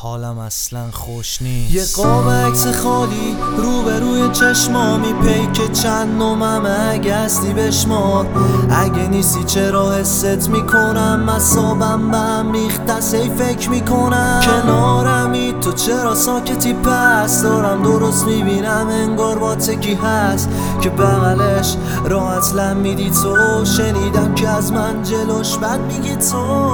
حالم اصلا خوش نیست. یه قاب عکس خالی روبروی چشمامی، پیک چند نومم اگه هستی بشمار. اگه نیستی چرا حست میکنم، اعصابم به هم ریخت سی فکر میکنم. کنارمی تو چرا ساکتی، پس دارم درست میبینم انگار با تکی هست که بغلش راحت لم میدی تو. شنیدم که از من جلوش بد میگی تو.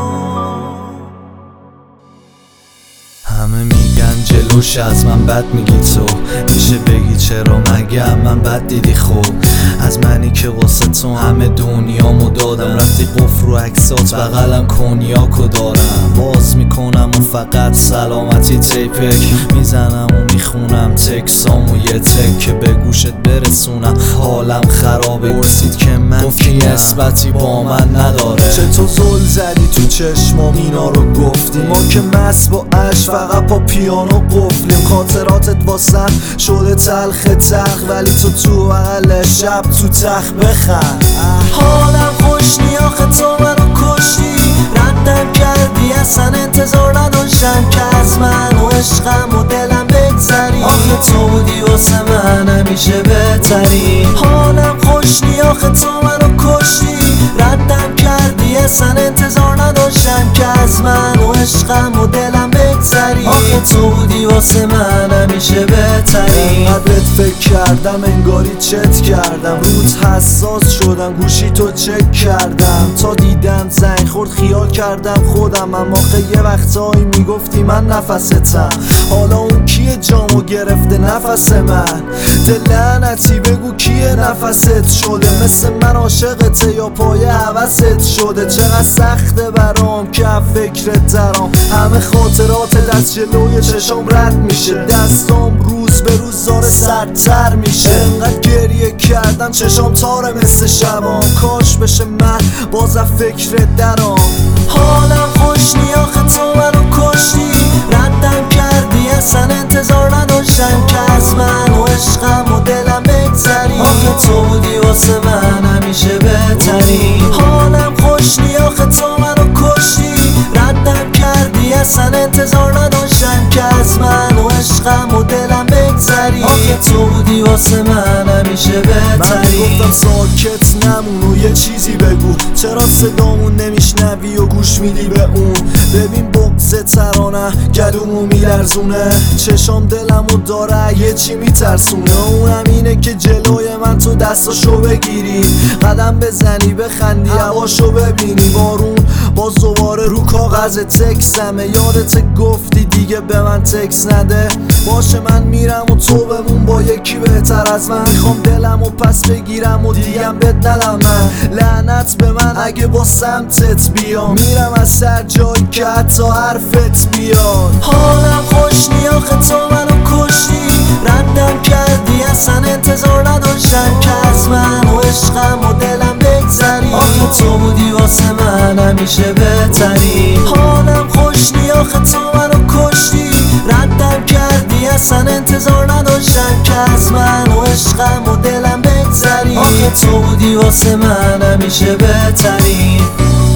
همه میگن جلوش از من بد میگی تو، میشه بگی چرا مگه من بد دیدی؟ خوب از منی که واسه تو همه دنیامو دادم، رفتی قفل رو عکسات بغلم کنیاکو دارم. باز میکنم و فقط سلامتی تیپک میزنم و میخونم تکسامو یه تک که به گوشت برسونم. حالم خرابه پرسید که من گفتی نسبتی با من نداره. چطور زل زدی تو چشمام اینا رو گفتی، ما که مست با عشق فقط پا پیانو قفلیم. خاطراتت واسم شده تلخ ولی تو بغل شب تو تخت بخند. حالم خوش نی آخه تو منو کشتی، ردم کردی اصلا انتظار نداشتم که از من و عشقم و دلم بگذری. آخه تو بودی واسه من همیشه بهتری. حالم خوش نی آخه تو منو کشتی، ردم کردی اصلا انتظار نداشتم که از من و عشقم و دلم بگذری. آخه تو بودی واسه من همیشه بهتری. قبلت فکر کردم انگاری چت کردم، روت حساس شدم گوشی تو چک کردم. تا دیدم زنگ خورد خیال کردم خودم، اما یه وقتایی میگفتی من نفستم. حالا اون کیه جامو گرفته نفس من؟ دل لعنتی بگو کیه نفست شده؟ مثل من عاشقته یا پای هوست شده؟ چقدر سخته برام که فکرت درام، همه خاطرات دست جلوی چشم رد میشه. دستام روز به روز زار سردتر میشه. انقدر گریه کردم چشم تاره مثل شبام، کاش بشه من بازم فکرت درام. حالم خوش نی آخه تو منو کشتی، ردم کردی اصلا انتظار نداشتم که از من و عشقم و دلم بگذری. آخه تو بودی واسه من همیشه بهتری. حالم خوش نی آخه تو منو کشتی، ردم کردی اصلا انتظار نداشتم که از من و عشقم و دلم بگذری. آخه تو بودی واسه من همیشه بهتری. من گفتم ساکت نمون و یه چیزی بگو، چرا صدامون نمیشنوی و گوش میدی به اون؟ ببین بغض ترانه گلومو میلرزونه، چشام دلمو داره یه چی میترسونه. اونم اینه که جلوی من تو دستاشو بگیری، قدم بزنی بخندی هواشو ببینی. بارون باز دوباره رو کاغذ تکسمه، یادت گفتی دیگه به من تکس نده. باشه من میرم و تو بمون با یکی بهتر از من. میخوام دلمو پس بگیرم و دیگم بد ندم من. لعنت به من اگه با سمتت بیام، میرم از سر جایی که حتی حرفت بیاد. حالم خوش نی آخه تو منو کشتی، ردم کردی اصلا انتظار نداشتم که از من و عشقم و دلم بگذری. آخه تو بودی واسه من همیشه بهتری. حالم خوش نی آخه تو منو کشتی، ردم کردی اصلا انتظار نداشتم که از من و عشقم و دلم بگذری. آخه تو بودی واسه من همیشه بهتری.